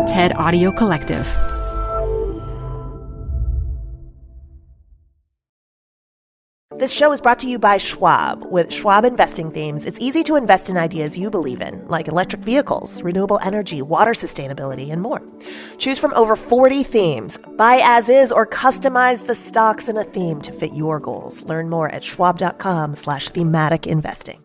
TED Audio Collective. This show is brought to you by Schwab. With Schwab investing themes, it's easy to invest in ideas you believe in, like electric vehicles, renewable energy, water sustainability, and more. Choose from over 40 themes. Buy as is or customize the stocks in a theme to fit your goals. Learn more at schwab.com/thematic investing.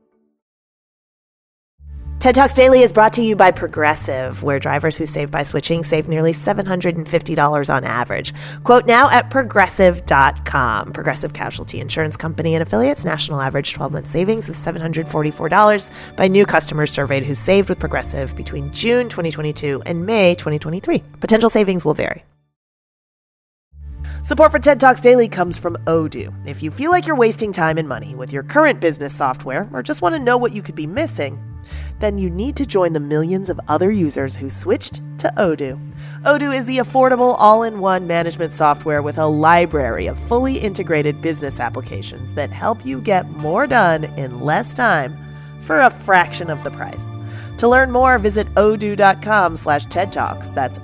TED Talks Daily is brought to you by Progressive, where drivers who save by switching save nearly $750 on average. Quote now at Progressive.com. Progressive Casualty Insurance Company and affiliates. National average 12-month savings of $744 by new customers surveyed who saved with Progressive between June 2022 and May 2023. Potential savings will vary. Support for TED Talks Daily comes from Odoo. If you feel like you're wasting time and money with your current business software or just want to know what you could be missing, then you need to join the millions of other users who switched to Odoo. Odoo is the affordable all-in-one management software with a library of fully integrated business applications that help you get more done in less time for a fraction of the price. To learn more, visit odoo.com/TED Talks. That's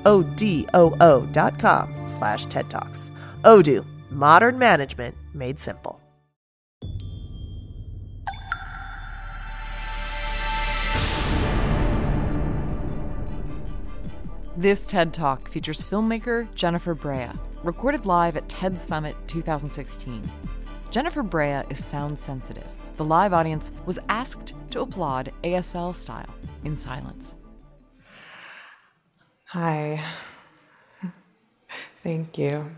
ODOO.com/TED Talks. Odoo, modern management made simple. This TED Talk features filmmaker Jennifer Brea, recorded live at TED Summit 2016. Jennifer Brea is sound sensitive. The live audience was asked to applaud ASL style in silence. Hi. Thank you.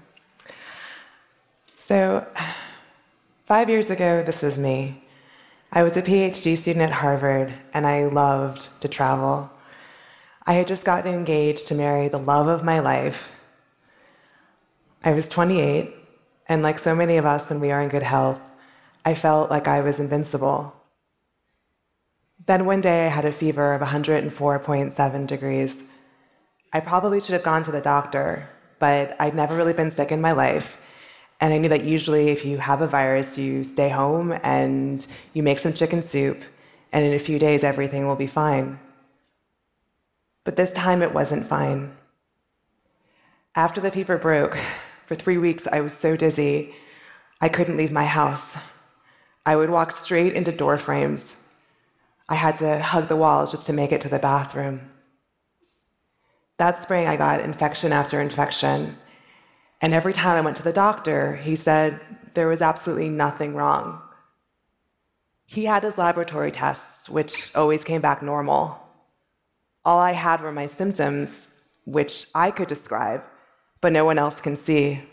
So, 5 years ago, this was me. I was a PhD student at Harvard, and I loved to travel. I had just gotten engaged to marry the love of my life. I was 28, and like so many of us when we are in good health, I felt like I was invincible. Then one day I had a fever of 104.7 degrees. I probably should have gone to the doctor, but I'd never really been sick in my life. And I knew that usually if you have a virus, you stay home and you make some chicken soup, and in a few days everything will be fine. But this time it wasn't fine. After the fever broke, for 3 weeks I was so dizzy, I couldn't leave my house. I would walk straight into door frames. I had to hug the walls just to make it to the bathroom. That spring I got infection after infection. And every time I went to the doctor, he said there was absolutely nothing wrong. He had his laboratory tests, which always came back normal. All I had were my symptoms, which I could describe, but no one else can see.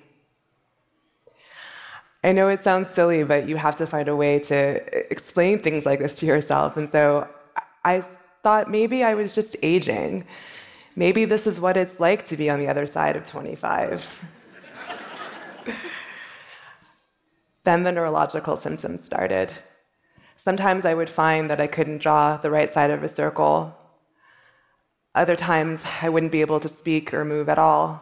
I know it sounds silly, but you have to find a way to explain things like this to yourself. And so I thought maybe I was just aging. Maybe this is what it's like to be on the other side of 25. Then the neurological symptoms started. Sometimes I would find that I couldn't draw the right side of a circle. Other times I wouldn't be able to speak or move at all.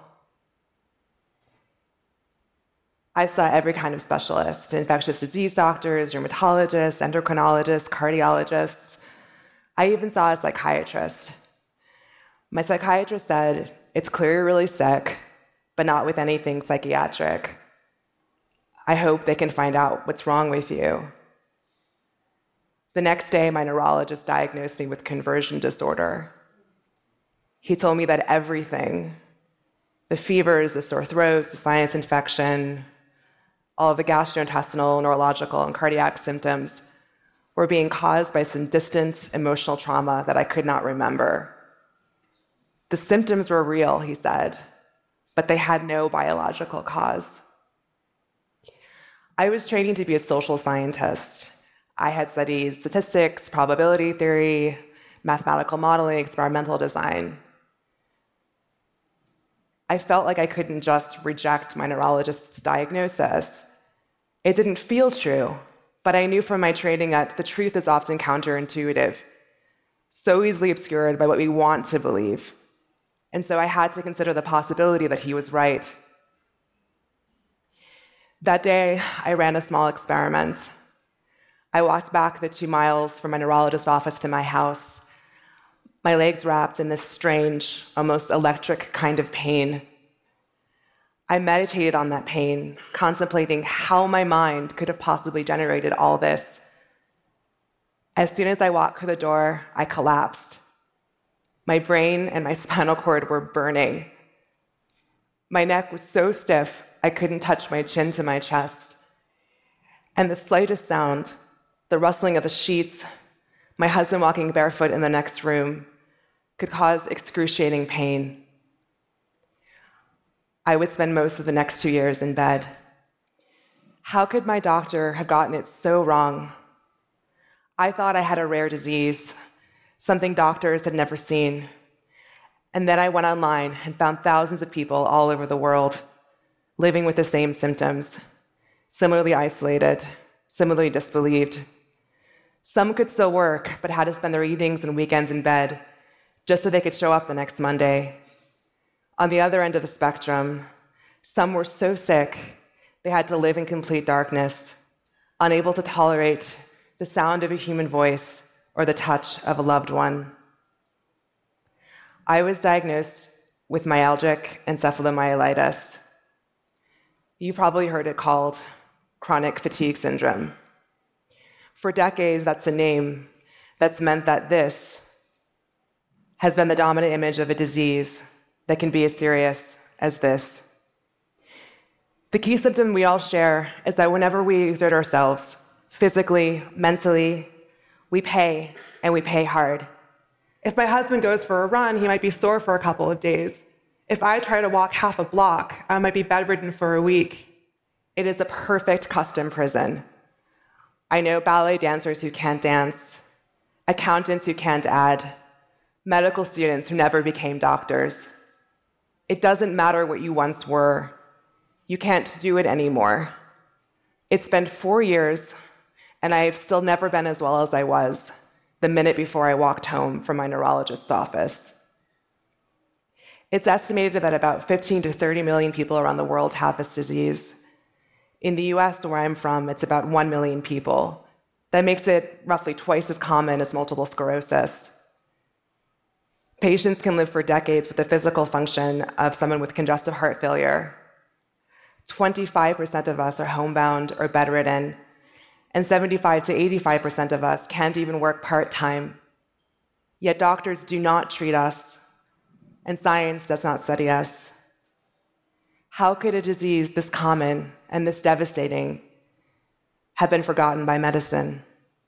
I saw every kind of specialist: infectious disease doctors, rheumatologists, endocrinologists, cardiologists. I even saw a psychiatrist. My psychiatrist said, "It's clear you're really sick, but not with anything psychiatric. I hope they can find out what's wrong with you." The next day, my neurologist diagnosed me with conversion disorder. He told me that everything, the fevers, the sore throats, the sinus infection, all of the gastrointestinal, neurological, and cardiac symptoms were being caused by some distant emotional trauma that I could not remember. The symptoms were real, he said, but they had no biological cause. I was training to be a social scientist. I had studied statistics, probability theory, mathematical modeling, experimental design. I felt like I couldn't just reject my neurologist's diagnosis. It didn't feel true, but I knew from my training that the truth is often counterintuitive, so easily obscured by what we want to believe. And so I had to consider the possibility that he was right. That day, I ran a small experiment. I walked back the 2 miles from my neurologist's office to my house. my legs wrapped in this strange, almost electric kind of pain. I meditated on that pain, contemplating how my mind could have possibly generated all this. As soon as I walked through the door, I collapsed. My brain and my spinal cord were burning. My neck was so stiff, I couldn't touch my chin to my chest. And the slightest sound, the rustling of the sheets, my husband walking barefoot in the next room, could cause excruciating pain. I would spend most of the next 2 years in bed. How could my doctor have gotten it so wrong? I thought I had a rare disease, something doctors had never seen. And then I went online and found thousands of people all over the world living with the same symptoms, similarly isolated, similarly disbelieved. Some could still work, but had to spend their evenings and weekends in bed just so they could show up the next Monday. On the other end of the spectrum, some were so sick they had to live in complete darkness, unable to tolerate the sound of a human voice or the touch of a loved one. I was diagnosed with myalgic encephalomyelitis. You've probably heard it called chronic fatigue syndrome. For decades, that's a name that's meant that this has been the dominant image of a disease that can be as serious as this. The key symptom we all share is that whenever we exert ourselves, physically, mentally, we pay, and we pay hard. If my husband goes for a run, he might be sore for a couple of days. If I try to walk half a block, I might be bedridden for a week. It is a perfect custom prison. I know ballet dancers who can't dance, accountants who can't add, medical students who never became doctors. It doesn't matter what you once were. You can't do it anymore. It's been 4 years, and I've still never been as well as I was the minute before I walked home from my neurologist's office. It's estimated that about 15 to 30 million people around the world have this disease. In the US, where I'm from, it's about 1 million people. That makes it roughly twice as common as multiple sclerosis. Patients can live for decades with the physical function of someone with congestive heart failure. 25% of us are homebound or bedridden, and 75 to 85% of us can't even work part-time. Yet doctors do not treat us, and science does not study us. How could a disease this common and this devastating have been forgotten by medicine?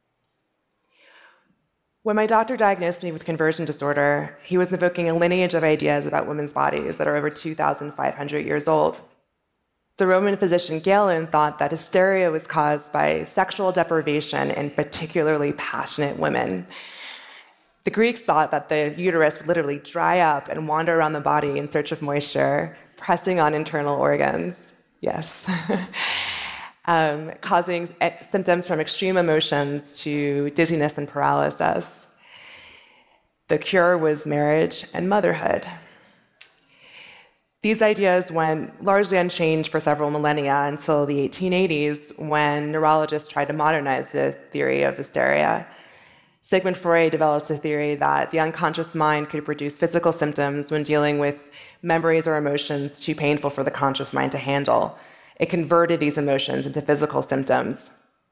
When my doctor diagnosed me with conversion disorder, he was invoking a lineage of ideas about women's bodies that are over 2,500 years old. The Roman physician Galen thought that hysteria was caused by sexual deprivation in particularly passionate women. The Greeks thought that the uterus would literally dry up and wander around the body in search of moisture, pressing on internal organs. Yes. Causing symptoms from extreme emotions to dizziness and paralysis. The cure was marriage and motherhood. These ideas went largely unchanged for several millennia until the 1880s, when neurologists tried to modernize the theory of hysteria. Sigmund Freud developed a theory that the unconscious mind could produce physical symptoms when dealing with memories or emotions too painful for the conscious mind to handle. It converted these emotions into physical symptoms.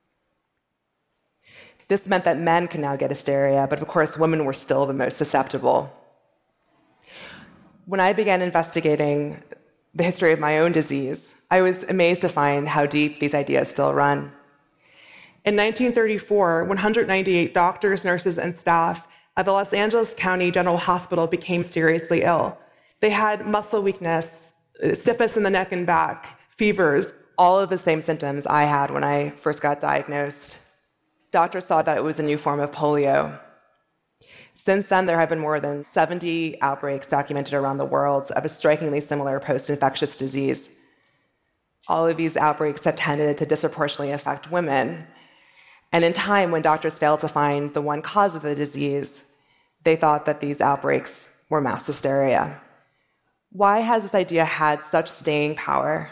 This meant that men could now get hysteria, but of course, women were still the most susceptible. When I began investigating the history of my own disease, I was amazed to find how deep these ideas still run. In 1934, 198 doctors, nurses, and staff at the Los Angeles County General Hospital became seriously ill. They had muscle weakness, stiffness in the neck and back, fevers, all of the same symptoms I had when I first got diagnosed. Doctors thought that it was a new form of polio. Since then, there have been more than 70 outbreaks documented around the world of a strikingly similar post-infectious disease. All of these outbreaks have tended to disproportionately affect women. And in time, when doctors failed to find the one cause of the disease, they thought that these outbreaks were mass hysteria. Why has this idea had such staying power?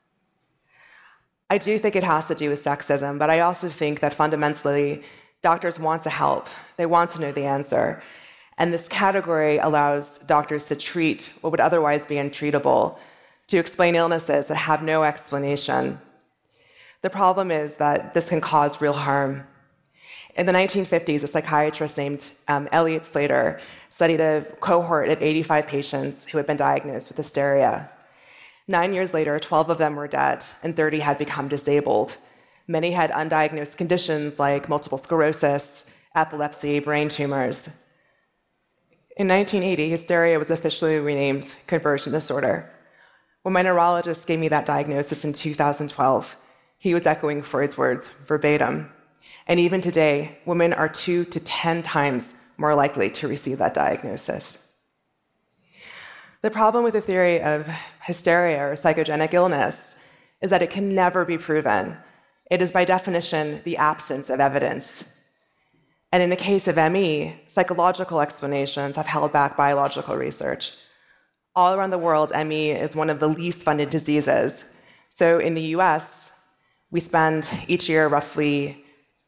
I do think it has to do with sexism, but I also think that fundamentally, doctors want to help. They want to know the answer. And this category allows doctors to treat what would otherwise be untreatable, to explain illnesses that have no explanation. The problem is that this can cause real harm. In the 1950s, a psychiatrist named Elliot Slater studied a cohort of 85 patients who had been diagnosed with hysteria. 9 years later, 12 of them were dead, and 30 had become disabled. Many had undiagnosed conditions like multiple sclerosis, epilepsy, brain tumors. In 1980, hysteria was officially renamed conversion disorder. When my neurologist gave me that diagnosis in 2012, he was echoing Freud's words verbatim. And even today, women are 2 to 10 times more likely to receive that diagnosis. The problem with the theory of hysteria or psychogenic illness is that it can never be proven. It is by definition the absence of evidence. And in the case of ME, psychological explanations have held back biological research. All around the world, ME is one of the least funded diseases. So in the US, we spend each year roughly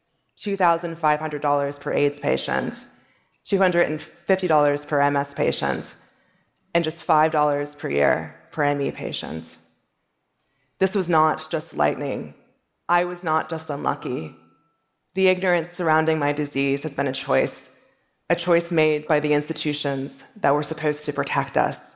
$2,500 per AIDS patient, $250 per MS patient, and just $5 per year per ME patient. This was not just lightning. I was not just unlucky. The ignorance surrounding my disease has been a choice made by the institutions that were supposed to protect us.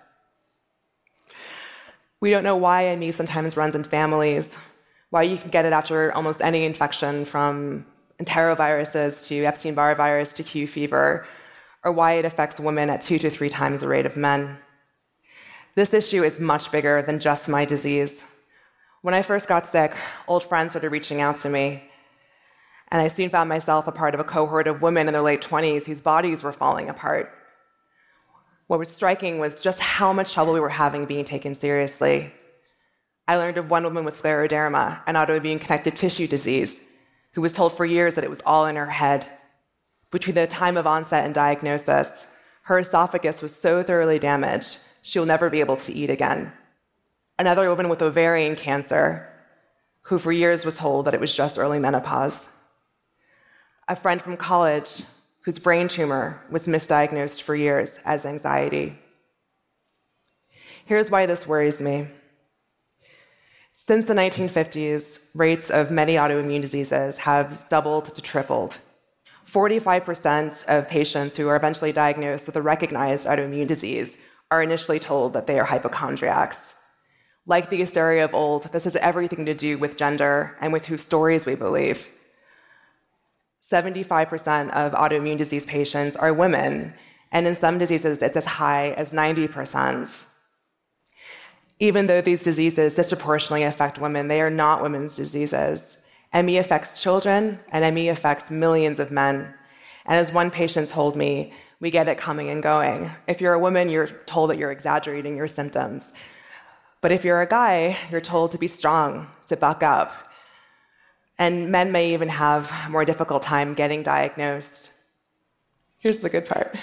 We don't know why ME sometimes runs in families, why you can get it after almost any infection from enteroviruses to Epstein-Barr virus to Q fever, or why it affects women at 2 to 3 times the rate of men. This issue is much bigger than just my disease. When I first got sick, old friends started reaching out to me, and I soon found myself a part of a cohort of women in their late 20s whose bodies were falling apart. What was striking was just how much trouble we were having being taken seriously. I learned of one woman with scleroderma, an autoimmune connective tissue disease, who was told for years that it was all in her head. Between the time of onset and diagnosis, her esophagus was so thoroughly damaged, she will never be able to eat again. Another woman with ovarian cancer, who for years was told that it was just early menopause. A friend from college whose brain tumor was misdiagnosed for years as anxiety. Here's why this worries me. Since the 1950s, rates of many autoimmune diseases have doubled to tripled. 45% of patients who are eventually diagnosed with a recognized autoimmune disease are initially told that they are hypochondriacs. Like the hysteria of old, this has everything to do with gender and with whose stories we believe. 75% of autoimmune disease patients are women, and in some diseases it's as high as 90%. Even though these diseases disproportionately affect women, they are not women's diseases. ME affects children, and ME affects millions of men. And as one patient told me, we get it coming and going. If you're a woman, you're told that you're exaggerating your symptoms. But if you're a guy, you're told to be strong, to buck up. And men may even have a more difficult time getting diagnosed. Here's the good part.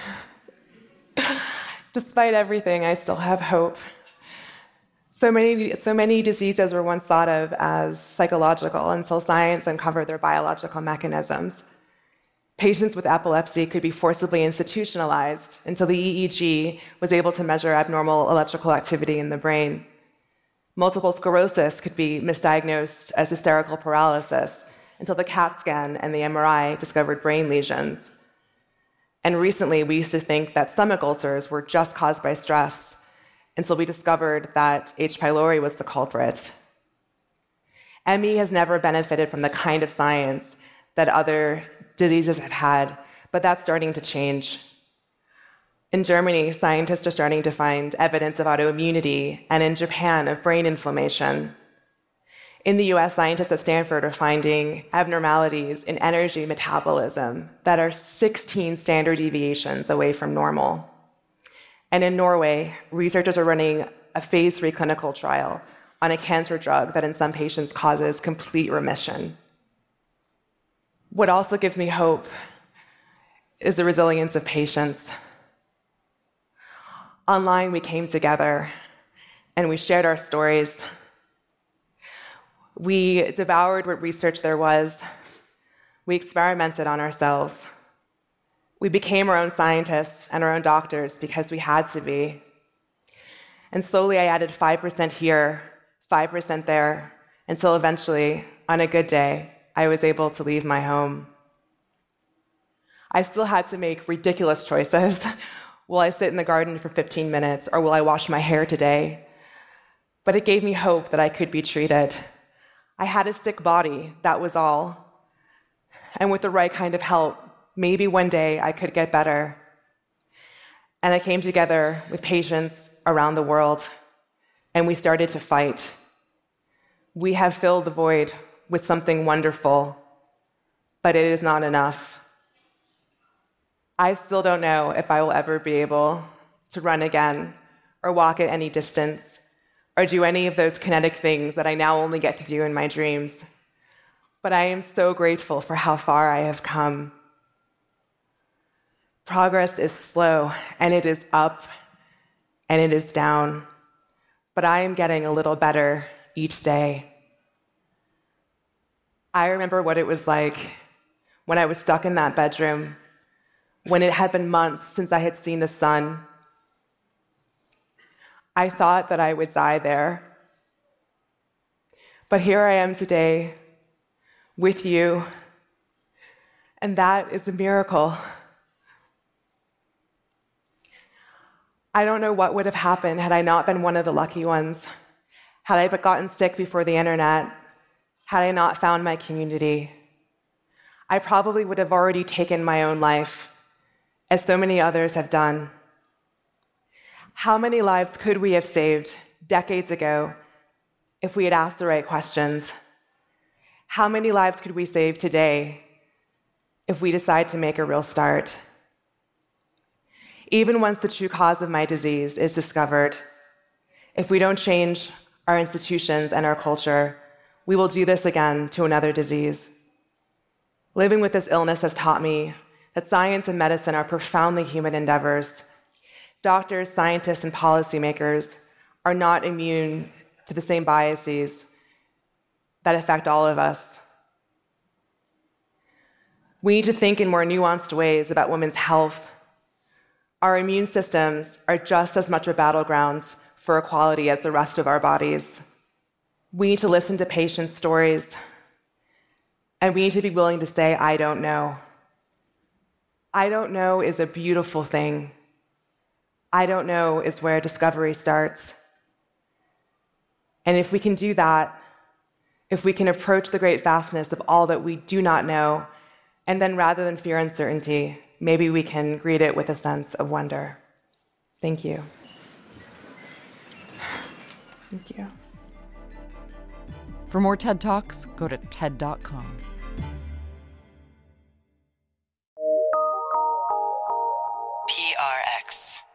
Despite everything, I still have hope. So many diseases were once thought of as psychological until science uncovered their biological mechanisms. Patients with epilepsy could be forcibly institutionalized until the EEG was able to measure abnormal electrical activity in the brain. Multiple sclerosis could be misdiagnosed as hysterical paralysis until the CAT scan and the MRI discovered brain lesions. And recently, we used to think that stomach ulcers were just caused by stress until we discovered that H. pylori was the culprit. ME has never benefited from the kind of science that other diseases have had, but that's starting to change. In Germany, scientists are starting to find evidence of autoimmunity, and in Japan, of brain inflammation. In the US, scientists at Stanford are finding abnormalities in energy metabolism that are 16 standard deviations away from normal. And in Norway, researchers are running a phase 3 clinical trial on a cancer drug that in some patients causes complete remission. What also gives me hope is the resilience of patients. Online, we came together and we shared our stories. We devoured what research there was. We experimented on ourselves. We became our own scientists and our own doctors because we had to be. And slowly I added 5% here, 5% there, until eventually, on a good day, I was able to leave my home. I still had to make ridiculous choices. Will I sit in the garden for 15 minutes, or will I wash my hair today? But it gave me hope that I could be treated. I had a sick body, that was all. And with the right kind of help, maybe one day I could get better. And I came together with patients around the world, and we started to fight. We have filled the void with something wonderful, but it is not enough. I still don't know if I will ever be able to run again, or walk at any distance, or do any of those kinetic things that I now only get to do in my dreams. But I am so grateful for how far I have come. Progress is slow, and it is up, and it is down. But I am getting a little better each day. I remember what it was like when I was stuck in that bedroom, when it had been months since I had seen the sun. I thought that I would die there. But here I am today with you, and that is a miracle. I don't know what would have happened had I not been one of the lucky ones, had I but gotten sick before the internet, had I not found my community. I probably would have already taken my own life, as so many others have done. How many lives could we have saved decades ago if we had asked the right questions? How many lives could we save today if we decide to make a real start? Even once the true cause of my disease is discovered, if we don't change our institutions and our culture, we will do this again to another disease. Living with this illness has taught me that science and medicine are profoundly human endeavors. Doctors, scientists, and policymakers are not immune to the same biases that affect all of us. We need to think in more nuanced ways about women's health. Our immune systems are just as much a battleground for equality as the rest of our bodies. We need to listen to patients' stories, and we need to be willing to say, I don't know. I don't know is a beautiful thing. I don't know is where discovery starts. And if we can do that, if we can approach the great vastness of all that we do not know, and then rather than fear uncertainty, maybe we can greet it with a sense of wonder. Thank you. Thank you. For more TED Talks, go to TED.com. PRX.